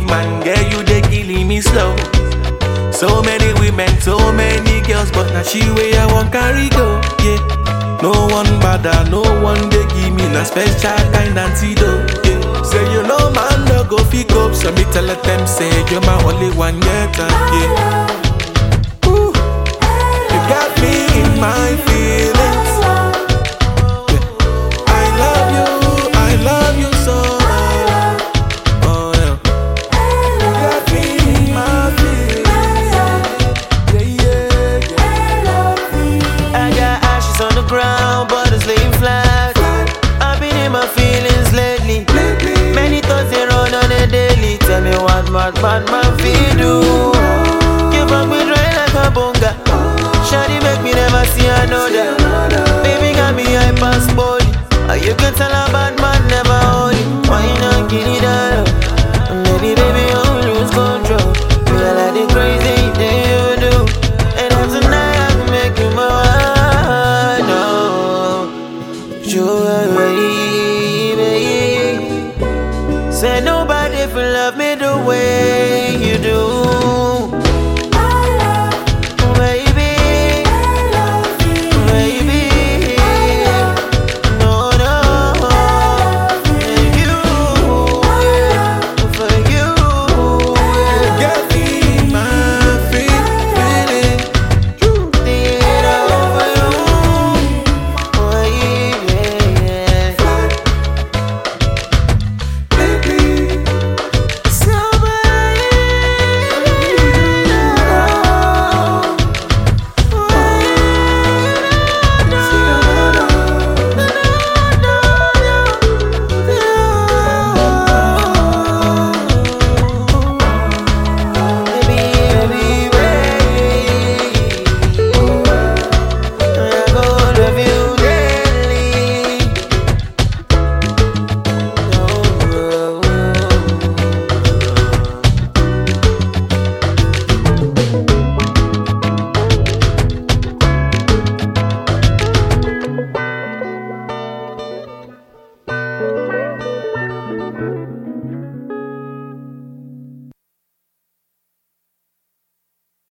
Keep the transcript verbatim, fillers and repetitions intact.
man, girl, you they killing me slow. So many women, so many girls, but now she way I want carry go, yeah. No one bother, no one they give me na special kind antidote, yeah. Say you know man, no go pick up, so me tell them say you're my only one yet, yeah. Ooh, you got me in my feelings, yeah. I love you, I love you so. Oh yeah, you got me in my feelings, yeah, yeah, yeah. I got ashes on the ground, but it's laying flat. I've been in my feelings lately. Many thoughts they run on a daily. Tell me what mad bad man feel do. Give up me dry like a bunga. Shawty make me never see another. Baby got me high past body. You can tell a bad man never hold it. Why you not get it all?